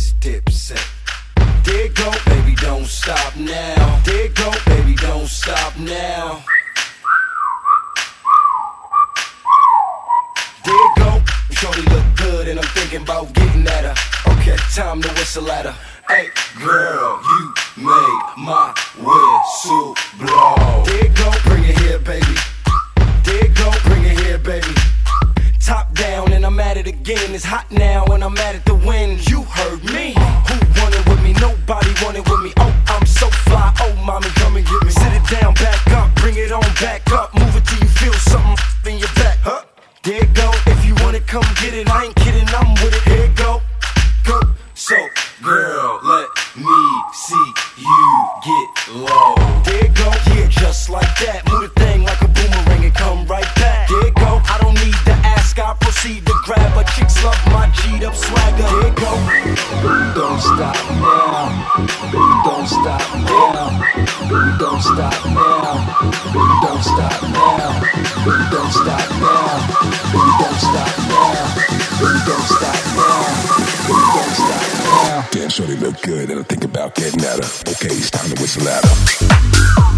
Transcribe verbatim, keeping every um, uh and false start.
this dipset. There it go, baby, don't stop now. There it go, baby, don't stop now. There it go, shorty look good and I'm thinking about getting at her. Okay, time to whistle at her. Hey, girl, you made my whistle blow. There it go, bring it here, baby. There it go, bring it here, baby. Top down and I'm at it again. It's hot now and I'm at it to win. You heard me. Who wanted with me? Nobody wanted with me. Oh, I'm so fly. Oh, mommy, come and get me. Sit it down, back up, bring it on back up. Move it till you feel something in your back. Huh? There it go. If you want it, come get it. I ain't kidding, I'm with it. Here it go. Go. So, girl, let me see you get low. There it go. Yeah, just like that. Move the thing like a boomerang and come right back. There it go. I don't need to ask, I proceed to grab her. Chicks love my G'd up swagger. There it go. Baby, don't stop now. Baby, don't stop now. Baby, don't stop now. Baby, don't stop now. Baby, don't stop now. Baby, don't stop now. Baby, don't stop now. Baby, don't stop now. Damn, shorty look good and I think about getting at her. Okay, it's time to whistle at her.